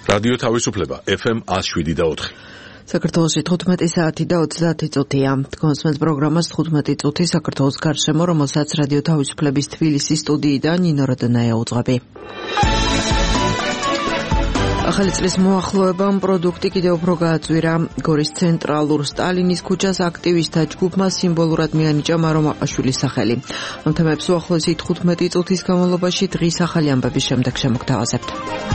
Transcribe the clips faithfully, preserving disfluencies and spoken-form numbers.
რადიო თავისუფლება ეფ ემ ათს შვიდი და ოთხი. საქართველოში თხუთმეტი საათი და ოცდაათი წუთია. Თქვენს პროგრამას თხუთმეტი წუთი საქართველოს გარშემო, რომელსაც რადიო თავისუფლების თბილისის სტუდიიდან ნინო როდონაია უძღვები. ახალი წლის მოახლოებამ პროდუქტი კიდევ უფრო გააწვირა. გორის ცენტრალურ სტალინის ქუჩას აქტივისტთა ჯგუფმა სიმბოლურად მიანიჭა მარო მაყაშვილის სახელი. ამ თემებს უახლოესი თხუთმეტი წუთის განმავლობაში დღის ახალი ამბების შემდეგ შემოგთავაზებთ.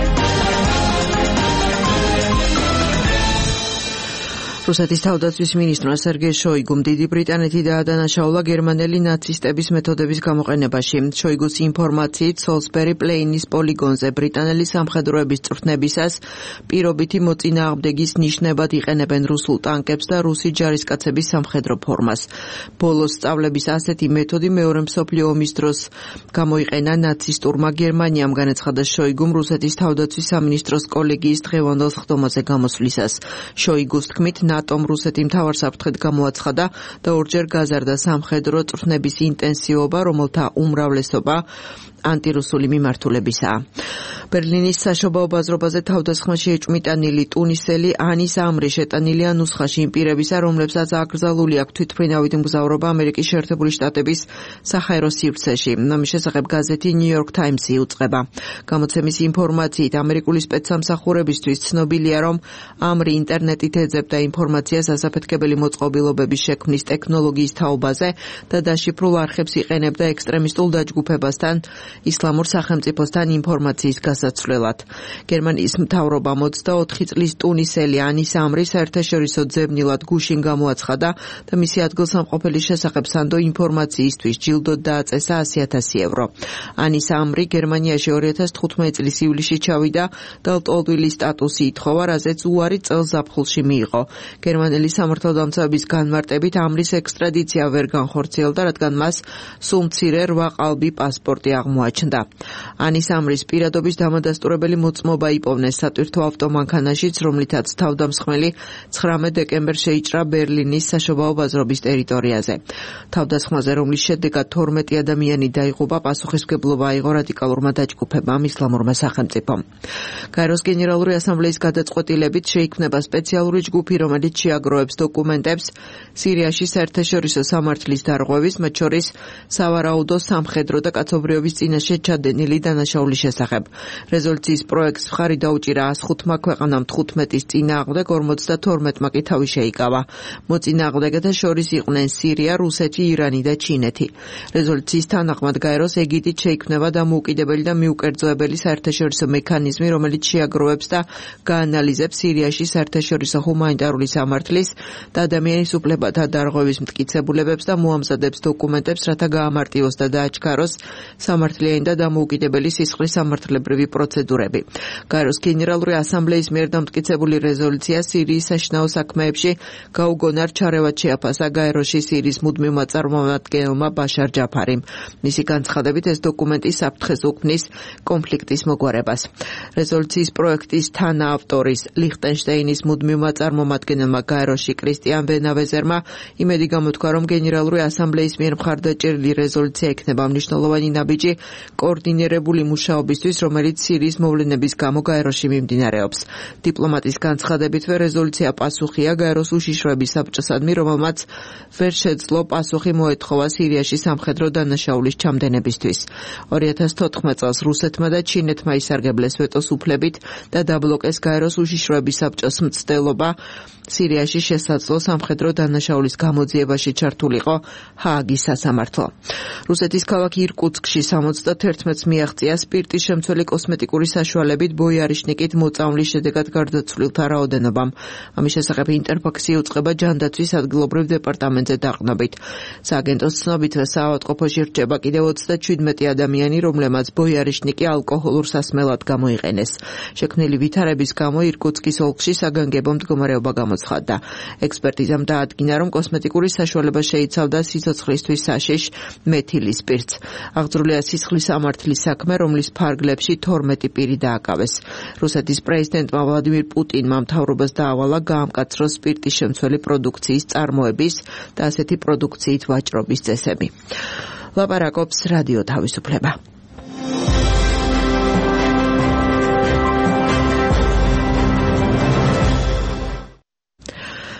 რუსეთის თავდაცვის მინისტრმა სერგეი შოიგუმ დიდი ბრიტანეთი დაადანაშაულა გერმანელი ნაცისტების მეთოდების გამოყენებაში. შოიგუს ინფორმაციით, სოლსბერი პლეინის პოლიგონზე ბრიტანელი სამხედროების წვრთნებისას პირობითი მოწინააღმდეგის ნიშნებად იყენებენ რუსულ ტანკებს და რუსი ჯარისკაცების სამხედრო ფორმას. ბოლოს სწავლების ასეთი მეთოდი მეორე მსოფლიო ომის დროს გამოიყენა ნაცისტურმა გერმანიამ, განაცხადა შოიგუმ რუსეთის თავდაცვის სამინისტროს კოლეგიის დღევანდელ სხდომაზე გამოსვლისას. შოიგუს თქმით, ნატომ რუსეთი მთავარ საფრთხედ გამოაცხადა და ორჯერ გაზარდა სამხედრო წვრთნების ინტენსივობა, რომელთა უმრავლესობა ანტირუსული მიმართულებისაა. ბერლინის საშობაო ბაზრობაზე თავდასხმაში ეჭვმიტანილი ტუნისელი ანის ამრი შეტანილია ნუსხაში იმ პირებისა, რომლებსაც აკრძალული აქვს თვითმფრინავით მგზავრობა ამერიკის შეერთებული შტატების საჰაერო სივრცეში. ამის შესახებ გაზეთი New York Times-ი უწყება. გამოცემის ინფორმაციით, ამერიკული სპეცსამსახურებისთვის ცნობილია, რომ ამრი ინტერნეტით ეძებდა ინფორმაციას ასაფეთქებელი მოწყობილობების შექმნის ტექნოლოგიის თაობაზე და დაშიფრულ არხებს იყენებდა ექსტრემისტულ დაჯგუფებასთან ისლამურ სახელმწიფოსთან ინფორმაციის გასაცვლელად. გერმანიის მთავრობამ ოცდაოთხი წლის ტუნისელი ანის ამრი საერთაშორისო ძებნილად გუშინ გამოაცხადა და მისი ადგილსამყოფელის შესახებ სანდო ინფორმაციისთვის ჯილდოდ დააწესა ასი ათასი ევრო. ანის ამრი გერმანიაში ორი ათას თხუთმეტი წლის ივლისში ჩავიდა და ლტოლვილის სტატუსი ითხოვა, რაზეც უარი წელს ზაფხულში მიიღო. გერმანელი სამართალდამცავების განმარტებით ამრის ექსტრადიცია ვერ განხორციელდა, რადგან მას სულ მცირე რვა ყალბი პასპორტი აღმოაჩნდა. ანის ამრის პირადობის დამადასტურებელი მოწმობა იპოვნეს სატვირთო ავტომანქანაშიც, რომლითაც თავდამსხმელი ცხრამეტ დეკემბერს შეიჭრა ბერლინის საშობაო ბაზრობის ტერიტორიაზე. თავდასხმაზე, რომლის შედეგად თორმეტი ადამიანი დაიღუპა, პასუხისმგებლობა აიღო რადიკალურმა დაჯგუფებამ ისლამურმა სახელმწიფომ. გაეროს გენერალური ასამბლეის გადაწყვეტილებით შეიქმნება სპეციალური ჯგუფი, რომელიც შეაგროვებს დოკუმენტებს სირიაში საერთაშორისო სამართლის დარღვევის, მათ შორის სავარაუდო სამხედრო და კაცობრიობის წინაშე ჩადენილი დანაშაულის შესახებ. რეზოლუციის პროექტს მხარი დაუჭირა ას ხუთმა ქვეყანამ თხუთმეტის წინააღმდეგ, ორმოცდათორმეტმა კი თავი შეიკავა. მოწინააღმდეგეთა შორის იყვნენ სირია, რუსეთი, ირანი და ჩინეთი. რეზოლუციის თანახმად გაეროს ეგიდით შეიქმნება დამოუკიდებელი და მიუკერძოებელი საერთაშორისო მექანიზმი, რომელიც შეაგროვებს და გაანალიზებს სირიაში საერთაშორისო ჰუმანიტარული სამართლის და ადამიანის უფლებათა დარღვევის მტკიცებულებებს და მოამზადებს დოკუმენტებს, რათა გაამარტივოს და დააჩქაროს სამართლიანი და დამოუკიდებელი სისხლის სამართლებრივი პროცედურები. გაეროს გენერალური ასამბლეის მიერ დამტკიცებული რეზოლუცია სირიის საშინაო საქმეებში გაუგონარ ჩარევად შეაფასა გაეროში სირიის მუდმივმა წარმომადგენელმა ბაშარ ჯაფარიმ. მისი განცხადებით, ეს დოკუმენტი საფრთხეს უქმნის კონფლიქტის მოგვარებას. რეზოლუციის პროექტის თანაავტორის ლიხტენშტეინის მუდმივმა წარმომადგენელმა გაეროში კრისტიან ვენავეზერმა იმედი გამოთქვა, რომ გენერალური ასამბლეის მიერ მხარდაჭერილი რეზოლუცია იქნება მნიშვნელოვანი ნაბიჯი კოორდინირებული მუშაობისთვის, რომელიც სირიის მოვლენების გამო გაეროში მიმდინარეობს. დიპლომატის განცხადებითვე რეზოლუცია პასუხია გაეროს უშიშროების საბჭოსადმი, რომელმაც ვერ შეძლო პასუხი მოეთხოვა სირიაში სამხედრო დანაშაულის ჩამდენებისთვის. ორი ათას თოთხმეტ წელს რუსეთმა და ჩინეთმა ისარგებლეს ვეტოს უფლებით და დაბლოკეს გაეროს უშიშროების საბჭოს მცდელობა სირიაში შესაძლო სამხედრო დანაშაულის გამოძიებაში ჩართულიყო ჰააგის სასამართლო. რუსეთის ქალაქ ირკუტსკში სამოცდათერთმეტს მიაღწია სპირტის შემცველი კოსმეტიკური საშუალებით ბოიარიშნიკით მოწამვლის შედეგად გარდაცვლილთა რაოდენობამ. ამის შესახებ ინტერფაქსი უწყება ჯანდაცვის ადგილობრივ დეპარტამენტზე დაყნობით. სააგენტოს ცნობით, საავადმყოფოში რჩება კიდევ ოცდაჩვიდმეტი ადამიანი, რომლებმაც ბოიარიშნიკი ალკოჰოლურ სასმელად გამოიყენეს. შექმნილი ვითარების გამო ირკუტსკის ოლქში საგანგებო მდგომარეობა გამოცხადდა. ექსპერტიზამ დაადგინა, რომ კოსმეტიკური საშუალება შეიცავდა სიცოცხლისთვის საშიშ მეთილი სპირტს. აღძრულია სისხლის სამართლის საქმე, რომლის ფარგლებში თორმეტი პირი დააკავეს. რუსეთის პრეზიდენტმა ვლადიმირ პუტინმა მთავრობას დაავალა გაამკაცროს სპირტის შემცველი პროდუქციის წარმოების და ასეთი პროდუქციით ვაჭრობის წესები. ლაპარაკობს რადიო თავისუფლება.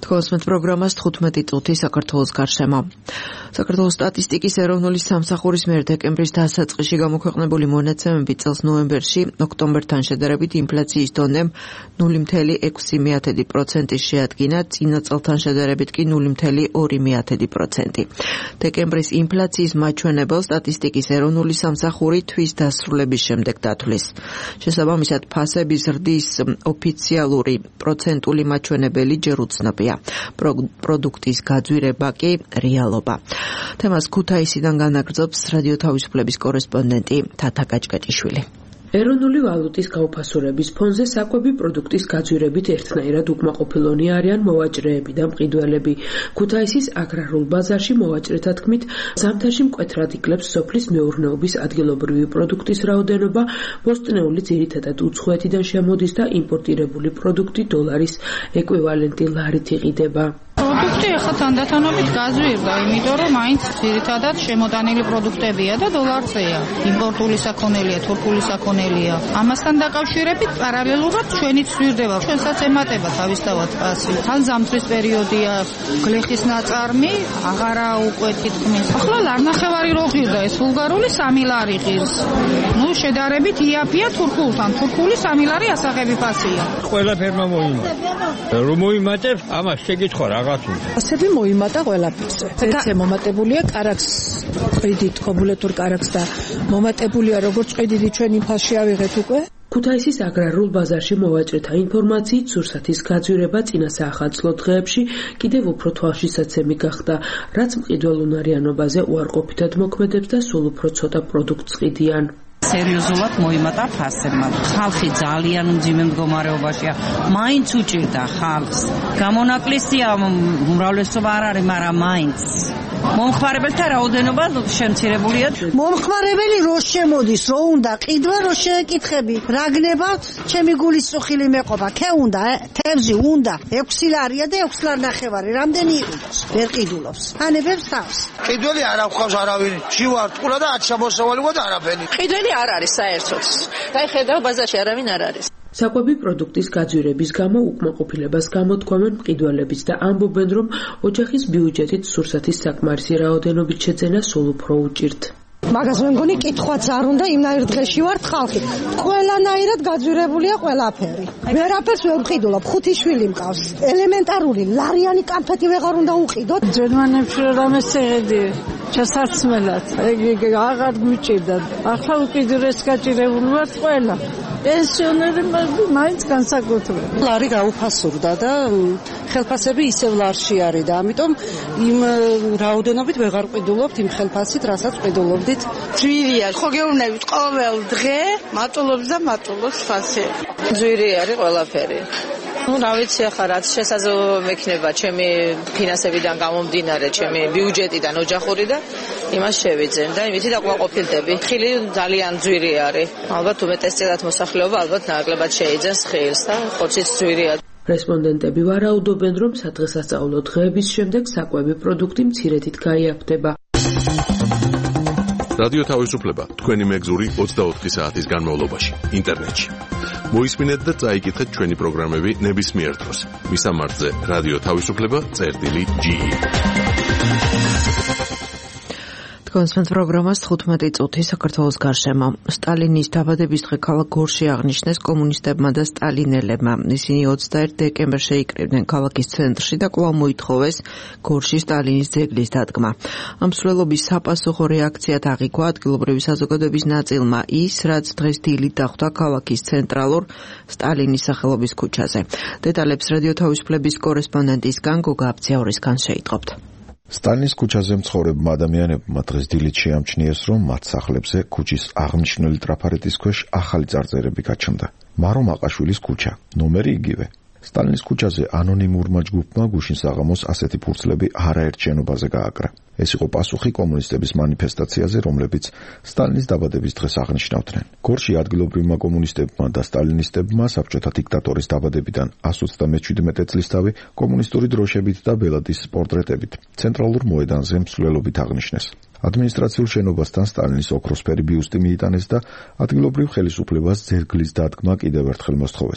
თქოსმეთ პროგრამას თხუთმეტი წუთი საქართველოს გარშემო. საქართველოს სტატისტიკის ეროვნული სამსახურის მიერ დეკემბრის დასაწყისში გამოქვეყნებული მონაცემები წელს ნოემბერში ოქტომბერთან შედარებით ინფლაციის დონემ ნული მცდელო ექვსი პროცენტი შეადგინა, წინა წელთან შედარებით კი ნული მცდელო ორი პროცენტი. დეკემბრის ინფლაციის მაჩვენებელს სტატისტიკის ეროვნული სამსახური თვის დასრულების შემდეგ დათვლის. შესაბამისად, ფასების ზრდის ოფიციალური პროცენტული მაჩვენებელი ჯერ უცნობია. პროდუქტის გაძვირება კი რეალობა. თემას ქუთაისიდან განაგრძობს რადიო თავისუფლების კორესპონდენტი თათა კაჭკაჭიშვილი. ეროვნული ვალუტის გაუფასურების ფონზე საკვები პროდუქტის გაძვირებით ერთნაირად უკმაყოფილონი არიან მოვაჭრეები და მყიდველები. ქუთაისის აგრარულ ბაზარში მოვაჭრეთა თქმით, ზამთარში მკვეთრად იკლებს სოფლის მეურნეობის ადგილობრივი პროდუქტის რაოდენობა, ბოსტნეული ძირითადად უცხოეთიდან შემოდის და იმპორტირებული პროდუქტი დოლარის ეკვივალენტი ლარით იყიდება. პროდუქტი ახლა თანდათანობით გაძვირდა, იმიტომ რომ მაინც ძირითადად შემოტანილი პროდუქტებია და დოლარზეა. იმპორტული საქონელია, თურქული საქონელია. ამასთან დაკავშირებით პარალელურად ჩვენიც ვირდება. ჩვენსაც ემატება თავისთავად ფასი. თან ზამთრის პერიოდია, გლეხის ნაწარმი აღარა უკვე თითქმის. ახლა ლარნახევარი რო ღირდა, ეს ვულგარული სამი ლარი ღირს. ნუ შედარებით იაფია თურქულთან. თურქული სამი ლარი ასაღები ფასია. ყველა ფერმა მოიმატა. რომ მოიმატებს, ამას შეგითხო რა ასები მოიმატა ყველაფერზე. ეცე მომატებულია კარაქს, ყიდი თქობულეთურ კარაქს და მომატებულია როგორც ყიდიდი ჩვენ ინფაში ავიღეთ უკვე. ქუთაისის აგრარულ ბაზარში მოვაჭრეთა ინფორმაციით სურსათის გაძვირება წინა საახალწლო დღეებში კიდევ უფრო თვალშისაცემი გახდა, რაც მყიდველუნარიანობაზე უარყოფითად მოქმედებს და სულ უფრო ცოტა პროდუქტს ყიდიან. სერიოზულად მოიმატა ფასებმა. ხალხი ძალიან მძიმე მდგომარეობაშია. მაინც უჭირდა ხალხს. გამონაკლისია უმრავლესობა არ არის, მაგრამ მაინც მომხმარებელთა რაოდენობა შემცირებულია. მომხმარებელი რო შემოდის, რო უნდა ყიდვა, რო შეეკითხები. რა გნებავთ? ჩემი გულის წუხილი მეყობა. ქე უნდა, თევზი უნდა. ექვსი ლარია და ექვსი ლარ ნახევარი. რამდენი იყიდოს? ვერ ყიდულობს. ანებებს თავს. ყიდველი არ აქვს არავინ. შივარ ტყულა და ათ შემოსავალი და არაფერი. ყიდველი არ არის საერთოდ. აი ხედავ ბაზარში არავინ არ არის. საკვები პროდუქტის გაძვირების გამო უკმაყოფილებას გამოთქვამენ მყიდველებიც და ამბობენ, რომ ოჯახის ბიუჯეტით სურსათის საკმარისი რაოდენობით შეძენა სულ უფრო უჭირთ. მაგას მე მგონი კითხვაც არ უნდა, იმნაირ დღეში ვართ ხალხი. ყველანაირად გაძვირებულია ყველაფერი. ვერაფერს ვერ ვყიდულობ, ხუთი შვილი მყავს. ელემენტარული ლარიანი კამფეტი ვეღარ უნდა უყიდოთ. ჯერმანებში რამე შეხედი ჩასარცმელად. ეგ აღარ მიჭირდა. ახლა უკიდურეს გაჭირებული ვართ ყველა. პენსიონერები მაინც განსაკუთრებით. ლარი გაუფასურდა და ხელფასები ისევ ლარში არის და ამიტომ იმ რაოდენობით ვეღარ ყიდულობთ იმ ხელფასით, რასაც ყიდულობდით. ძვირია, ხო გეუბნებით ყოველ დღე მატულობს და მატულობს ფასი. ძვირი არის ყველაფერი. ну, რა ვიცი ახლა რაც შესაძლებლობა მექნება ჩემი ფინანსებიდან გამომდინარე, ჩემი ბიუჯეტიდან, ოჯახური და იმას შევიძენ და იმითი დაკმაყოფილდები. ხილი ძალიან ძვირი არის. ალბათ უმეტესწილად მოსახლეობა ალბათ ნაკლებად შეიძენს ხილს და ხოციც ძვირია. რესპონდენტები ვარაუდობენ, რომ სადღესასწაულო დღეების შემდეგ საკვები პროდუქტი მცირედით გაიაფდება. რადიო თავისუფლება თქვენი მეგზური ოცდაოთხი საათის განმავლობაში ინტერნეტში. მოისმინეთ და წაიკითხეთ ჩვენი პროგრამები ნებისმიერ დროს. მისამართზე რადიო თავისუფლება წერტილი ჯი. თქოსმეთ პროგრამას თხუთმეტი წუთი საქართველოს გარშემო. სტალინის დაბადების დღე ქალაქ გორში აღნიშნეს კომუნისტებმა და სტალინელებმა. ისინი ოცდაერთი დეკემბერს შეიკრიბნენ ქალაქის ცენტრში და კვლავ მოითხოვეს გორში სტალინის ძეგლის დადგმა. ამ მსვლელობის საპასუხო რეაქციად აღიქვა ადგილობრივი საზოგადოების ნაწილმა ის, რაც დღეს დილით დახვდა ქალაქის ცენტრალურ სტალინის სახელობის ქუჩაზე. დეტალებს რადიო თავისუფლების კორესპონდენტისგან გოგა აბძიაურისგან შეიტყობთ. სტალინის ქუჩაზე მცხოვრებმა ადამიანებმა დღეს დილით შეამჩნიეს, რომ მათ სახლებზე ქუჩის აღნიშნული ტრაფარეთის ქვეშ ახალი წარწერები გაჩნდა. მარო მაყაშვილის ქუჩა, ნომერი იგივე. სტალინის ქუჩაზე ანონიმურმა ჯგუფმა გუშინ საღამოს ასეთი ფურცლები არაერთ შენობაზე გააკრა. ეს იყო პასუხი კომუნისტების მანიფესტაციაზე, რომლებიც სტალინის დაბადების დღეს აღნიშნავდნენ. გორში ადგილობრივმა კომუნისტებმა და სტალინისტებმა საბჭოთა დიქტატორის დაბადებიდან εκατი ოცდამეჩვიდმეტე წლისთავი კომუნისტური დროშებით და ბელადის პორტრეტებით ცენტრალურ მოედანზე მსვლელობით აღნიშნეს. ადმინისტრაციულ შენობასთან სტალინის ოქროსფერი ბიუსტი მიიტანეს და ადგილობრივ ხელისუფლებას ძეგლის დადგმა კიდევ ერთხელ მოსთხოვეს.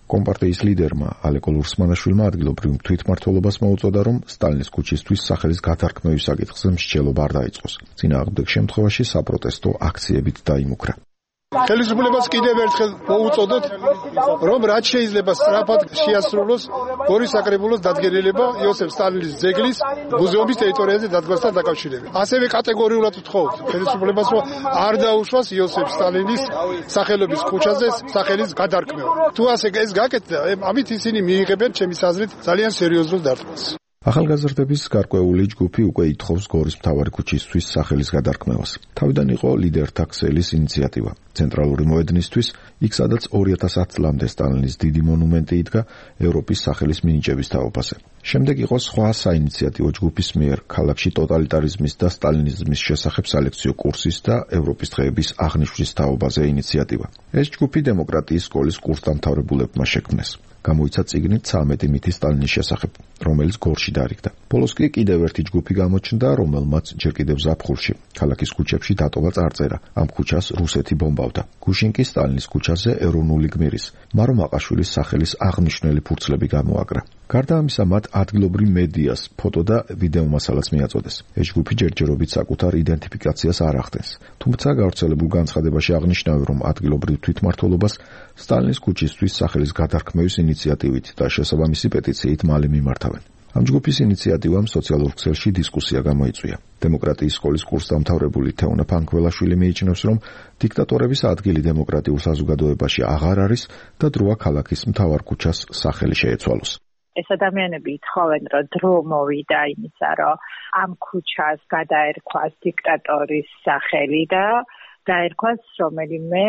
კომპარტიის ლიდერმა ალეკო ლურსმანაშვილმა ადგილობრივ თვითმმართველობას მოუწოდა, რომ სტალინის ქუჩისთვის სახელის გადარქმევის საკითხზე მსჯელობა არ დაიწყოს. წინააღმდეგ შემთხვევაში საპროტესტო აქციებით დაიმუქრა. ხელისუფლებას კიდევ ერთხელ მოუწოდოთ, რომ რაც შეიძლება სწრაფად შეასრულოს გორის საკრებულოს დადგენილება იოსებ სტალინის ძეგლის მუზეუმის ტერიტორიაზე დადგმასთან დაკავშირებით. ასევე კატეგორიულად ვთხოვთ ხელისუფლებას, რომ არ დაუშვას იოსებ სტალინის სახელობის ქუჩაზე სახელის გადარქმევა. თუ ასე ეს გაკეთდა, ამით ისინი მიიღებენ ჩემის აზრით ძალიან სერიოზულ დარტყმას. ახალგაზრდების გარკვეული ჯგუფი უკვე ითხოვს გორის მთავარი ქუჩისთვის სახელის გადარქმევას. თავიდან იყო ლიდერთა ქსელის ინიციატივა. ცენტრალური მოედნისთვის, იქ სადაც ორი ათას ათ წლამდე სტალინის დიდი მონუმენტი იდგა ევროპის სახელის მინიჭების თაობაზე. შემდეგ იყო სხვა საინიციატივო ჯგუფის მიერ ქალაქში ტოტალიტარიზმის და სტალინიზმის შესახებ სალექციო კურსის და ევროპის დღეების აღნიშვნის თაობაზე ინიციატივა. ეს ჯგუფი დემოკრატიის სკოლის კურსდამთავრებულებმა შექმნეს. გამოიცა წიგნი ცამეტი მითი სტალინის შესახებ, რომელიც გორში დარიგდა. ბოლოს კი კიდევ ერთი ჯგუფი გამოჩნდა, რომელმაც ჯერ კიდევ ზაფხულში ქალაქის ქუჩებში დატოვა წარწერა. ამ ქუჩას რუსეთი ბომბავდა. გუშინ კი სტალინის ქუჩაზე ეროვნული გმირის მარო მაყაშვილის სახელის აღნიშნული ფურცლები გამოაკრა. გარდა ამისა, მათ ადგილობრივ მედიას ფოტო და ვიდეო მასალაც მიაწოდეს. ეს ჯგუფი ჯერჯერობით საკუთარ იდენტიფიკაციას არ ახდენს. თუმცა გავრცელებულ განცხადებაში აღნიშნავენ, რომ ადგილობრივ თვითმმართველობას სტალინის ქუჩისთვის სახელის გადარქმევის ინიციატივით და შესაბამისი პეტიციით მალე მიმართავენ. ამ ჯგუფის ინიციატივამ სოციალურ ქსელში დისკუსია გამოიწვია. დემოკრატიის სკოლის კურსდამთავრებული თეონა ფანქველაშვილი მიიჩნევს, რომ დიქტატორების ადგილი დემოკრატიულ საზოგადოებაში აღარ არის და დროა ქალაქის მთავარ ქუჩას სახელი შეეცვალოს. ეს ადამიანები ითხოვენ, რომ დრო მოვიდა იმისა, რომ ამ ქუჩას გადაერქვას დიქტატორის სახელი და დაერქვას რომელიმე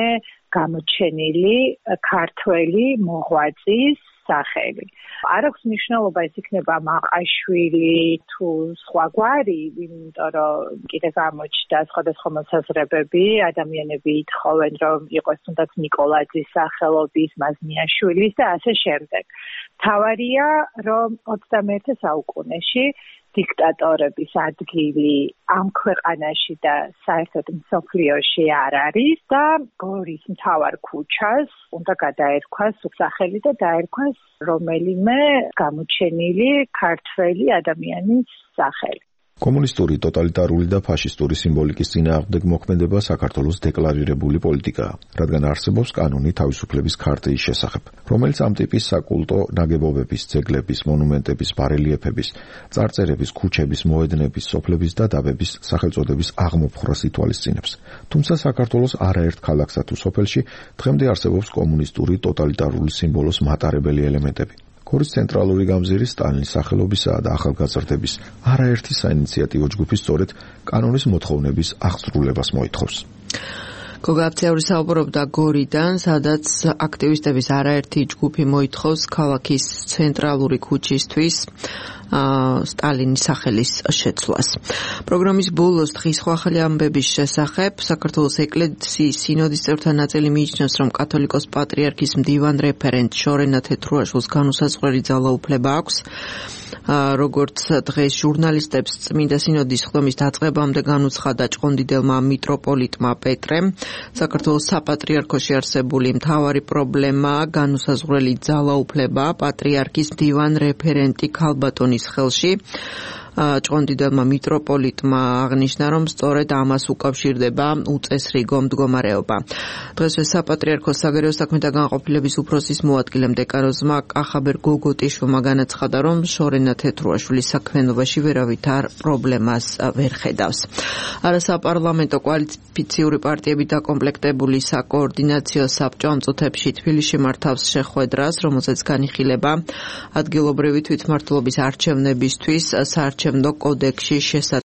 გამოჩენილი ქართველი მოღვაწის სახელი. არ აქვს მნიშვნელობა ეს იქნება მაყაშვილი თუ სხვა გვარი, იმიტომ რომ კიდე გამოჩნდა სხვადასხვა მოსაზრებები, ადამიანები ითხოვენ, რომ იყოს თუნდაც ნიკოლაძის სახელობის, მაზნიაშვილის და ასე შემდეგ. თავარია, რომ ოცდამეერთე საუკუნეში დიქტატორების ადგილი ამ ქვეყანაში და საერთოდ მსოფლიოში არ არის და გორის მთავარ ქუჩას უნდა გადაერქვას სახელი და დაერქვას რომელიმე გამოჩენილი ქართველი ადამიანის სახელი. კომუნისტური, ტოტალიტარული და ფაშისტური სიმბოლიკის წინააღმდეგ მოქმედება საქართველოს დეკლარირებული პოლიტიკაა, რადგან არსებობს კანონი თავისუფლების ქარტიის შესახებ, რომელიც ამ ტიპის საკულტო ნაგებობების, ძეგლების, მონუმენტების, ბარელიეფების, წარწერების, ქუჩების, მოედნების, სოფლების და დაბების სახელწოდების აღმოფხვრას ითვალისწინებს. თუმცა საქართველოს არაერთ ქალაქსა თუ სოფელში დღემდე არსებობს კომუნისტური, ტოტალიტარული სიმბოლოს მატარებელი ელემენტები. გორის ცენტრალური გამზირი სტალინის სახელობისაა და ახალგაზრდების არაერთი საინიციატივო ჯგუფი სწორედ კანონის მოთხოვნების აღსრულებას მოითხოვს. გოგა აფციური საუბრობდა გორიდან, სადაც აქტივისტების არაერთი ჯგუფი მოითხოვს ქალაქის ცენტრალური ქუჩისთვის სტალინის სახელის შეცვლას. პროგრამის ბოლოს დღის ახალი ამბების შესახებ საქართველოს ეკლესიის სინოდის წევრთა ნაწილი მიიჩნევს, რომ კათოლიკოს პატრიარქის მდივან რეფერენტ შორენა თეთრუაშვილს განუსაზღვრელი ძალაუფლება აქვს. როგორც დღეს ჟურნალისტებს წმინდა სინოდის ხდომის დაწყებამდე განუცხადა ჭყონდიდელმა მიტროპოლიტმა პეტრემ, საქართველოს საპატრიარქოში არსებული მთავარი პრობლემა განუსაზღვრელი ძალაუფლება პატრიარქის მდივან რეფერენტი ქალბატონის ხელში. ჭყონდიდელმა მიტროპოლიტმა აღნიშნა, რომ სწორედ ამას უკავშირდება უწესრიგო მდგომარეობა. დღესვე საპატრიარქოს საგარეო საქმეთა განყოფილების უფროსის მოადგილემ დეკანოზმა კახაბერ გოგოტიშვილმა განაცხადა, რომ შორენა თეთრუაშვილის საქმიანობაში ვერავითარ პრობლემას ვერ ხედავს. არასაპარლამენტო კოალიციური პარტიები დაკომპლექტებული საკოორდინაციო საბჭო ამ წუთებში თბილისში მართავს შეხვედრას, რომელზეც განიხილება ადგილობრივი თვითმმართველობის არჩევნებისთვის საარჩევნო კოდექსში შესატანს